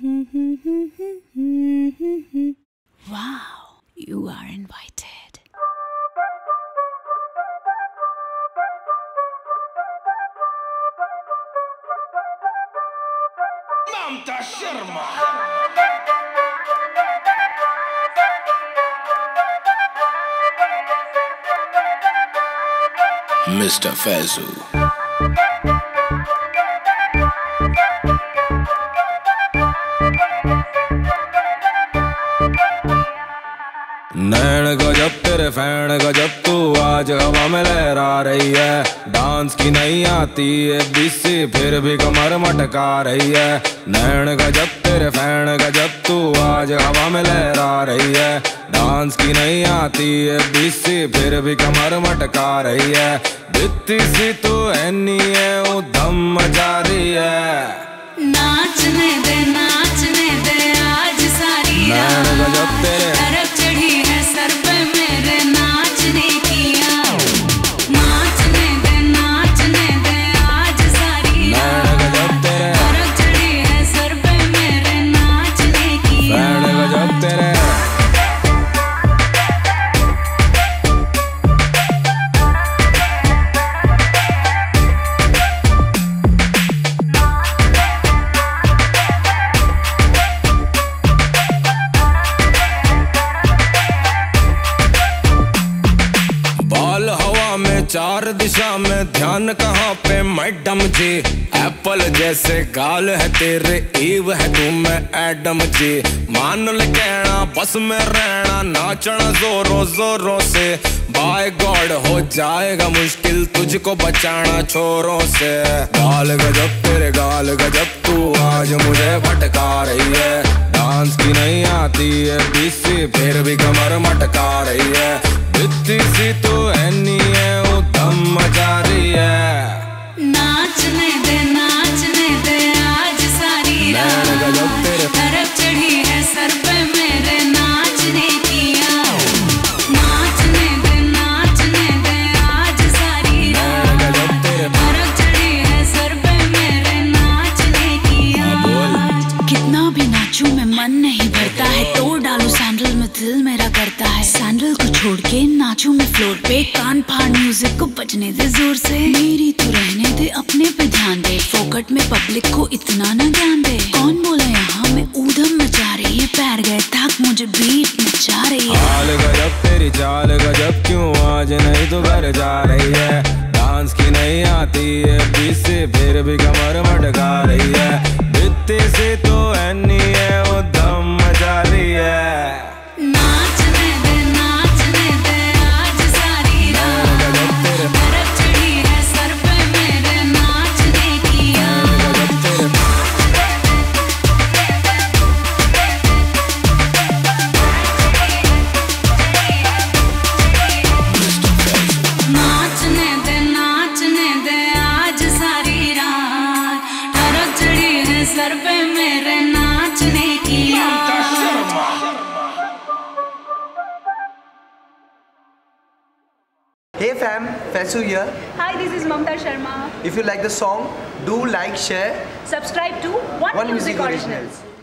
Wow, you are invited. Mamta Sharma. Mr. Faizu. नैन गजब तेरे fan गजब तू आज हवा में लहरा रही है। डांस की नहीं आती है बीसी फिर भी कमर मटका रही है। नैन गजब तेरे फैन गजब तू आज हवा में लहरा रही है। डांस की नहीं आती है बीसी फिर भी कमर मटका रही है। बित्ती सी तू ऐनी है वो दम मचा रही है। नाचने दे आज सारी नैन गजब तेरे तरफ चढ़ी है सर पे मेरे नाचने की नाचने दे आज सारी नैन गजब तेरे तरफ चढ़ी है सर पे मेरे नाचने की नैन गजब तेरे चार दिशा में ध्यान कहाँ पे मैडम जी। एप्पल जैसे गाल है तेरे ईव है तू मैं एडम जी। मान ले कहना बस में रहना नाचना जोरों जोरों से। बाय गॉड हो जाएगा मुश्किल तुझको बचाना छोरों से। गाल गजब तेरे गाल गजब तू आज मुझे भटका रही है। डांस की नहीं आती है बीसी फिर भी कमर मटका रही है। बित्ती सी तू ऐनी है वो दम मचा रही है। नाचने दे आज सारी नैन गजब तेरे तरफ चढ़ी है सर पे मेरे नाचने की नाचने दे आज सारी नैन गजब तेरे तरफ चढ़ी है सर पे मेरे नाचने की कितना भी नाचूं मैं मन नहीं भरता है। तोड़ डालू सैंडल में दिल मेरा करता है। सैंडल को छोड़ के नाचूं मैं फ्लोर पे। कान फाड़ म्यूजिक को बजने दे जोर से। मेरी तू रहने दे अपने पे ध्यान दे। फोकट में पब्लिक को इतना ना ज्ञान दे। कौन बोला यहाँ में ऊधम मचा रही है। पैर गए थक मुझे बीट नचा रही है। हाल गजब तेरी चाल गजब क्यों आज नहीं तो घर जा रही है। डांस की नहीं आती है बीसी फिर भी कमर मटका रही है। बित्ती से तो ऐनी है वो दम मचा रही है। नाचने दे आज सारी नैन गजब तेरे तरफ चढ़ी है सर पे मेरे नाचने की नैन गजब तेरे नाचने दे आज सारी रात तरफ चढ़ी है सर पे मेरे नाचने की Hey fam, Faizu here. Hi, this is Mamta Sharma. If you like the song, do like, share. Subscribe to One Music Originals.